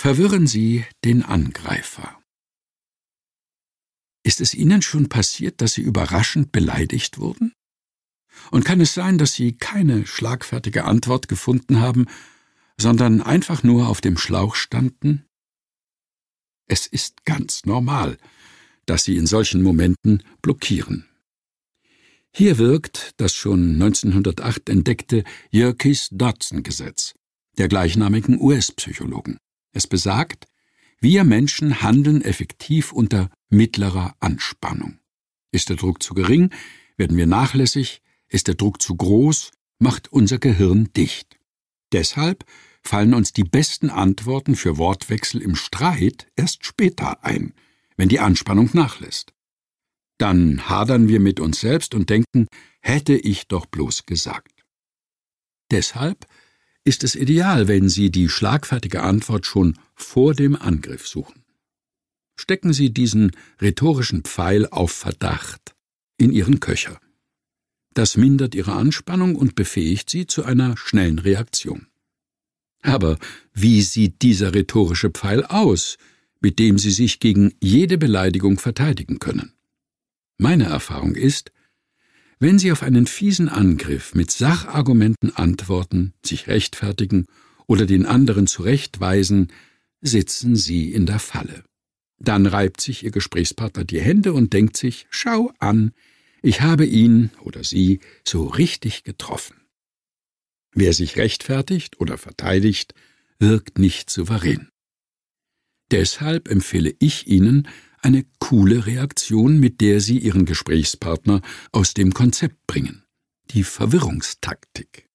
Verwirren Sie den Angreifer. Ist es Ihnen schon passiert, dass Sie überraschend beleidigt wurden? Und kann es sein, dass Sie keine schlagfertige Antwort gefunden haben, sondern einfach nur auf dem Schlauch standen? Es ist ganz normal, dass Sie in solchen Momenten blockieren. Hier wirkt das schon 1908 entdeckte Yerkes-Dodson-Gesetz der gleichnamigen US-Psychologen. Es besagt, wir Menschen handeln effektiv unter mittlerer Anspannung. Ist der Druck zu gering, werden wir nachlässig, ist der Druck zu groß, macht unser Gehirn dicht. Deshalb fallen uns die besten Antworten für Wortwechsel im Streit erst später ein, wenn die Anspannung nachlässt. Dann hadern wir mit uns selbst und denken, hätte ich doch bloß gesagt. Deshalb ist es ideal, wenn Sie die schlagfertige Antwort schon vor dem Angriff suchen. Stecken Sie diesen rhetorischen Pfeil auf Verdacht in Ihren Köcher. Das mindert Ihre Anspannung und befähigt Sie zu einer schnellen Reaktion. Aber wie sieht dieser rhetorische Pfeil aus, mit dem Sie sich gegen jede Beleidigung verteidigen können? Meine Erfahrung ist, wenn Sie auf einen fiesen Angriff mit Sachargumenten antworten, sich rechtfertigen oder den anderen zurechtweisen, sitzen Sie in der Falle. Dann reibt sich Ihr Gesprächspartner die Hände und denkt sich, schau an, ich habe ihn oder sie so richtig getroffen. Wer sich rechtfertigt oder verteidigt, wirkt nicht souverän. Deshalb empfehle ich Ihnen eine coole Reaktion, mit der Sie Ihren Gesprächspartner aus dem Konzept bringen. Die Verwirrungstaktik.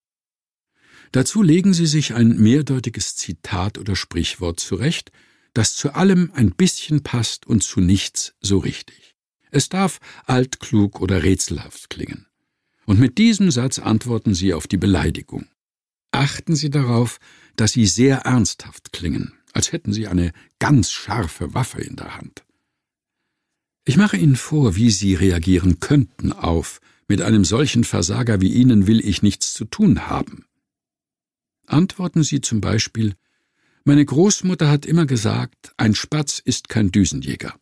Dazu legen Sie sich ein mehrdeutiges Zitat oder Sprichwort zurecht, das zu allem ein bisschen passt und zu nichts so richtig. Es darf altklug oder rätselhaft klingen. Und mit diesem Satz antworten Sie auf die Beleidigung. Achten Sie darauf, dass Sie sehr ernsthaft klingen, als hätten Sie eine ganz scharfe Waffe in der Hand. Ich mache Ihnen vor, wie Sie reagieren könnten auf, mit einem solchen Versager wie Ihnen will ich nichts zu tun haben. Antworten Sie zum Beispiel, meine Großmutter hat immer gesagt, ein Spatz ist kein Düsenjäger.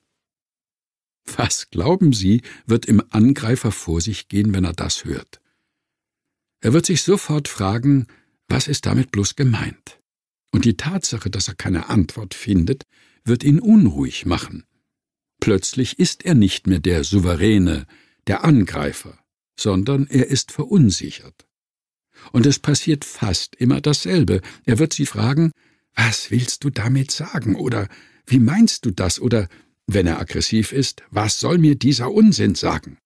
Was, glauben Sie, wird im Angreifer vor sich gehen, wenn er das hört? Er wird sich sofort fragen, was ist damit bloß gemeint? Und die Tatsache, dass er keine Antwort findet, wird ihn unruhig machen. Plötzlich ist er nicht mehr der Souveräne, der Angreifer, sondern er ist verunsichert. Und es passiert fast immer dasselbe. Er wird Sie fragen, was willst du damit sagen? Oder wie meinst du das? Oder, wenn er aggressiv ist, was soll mir dieser Unsinn sagen?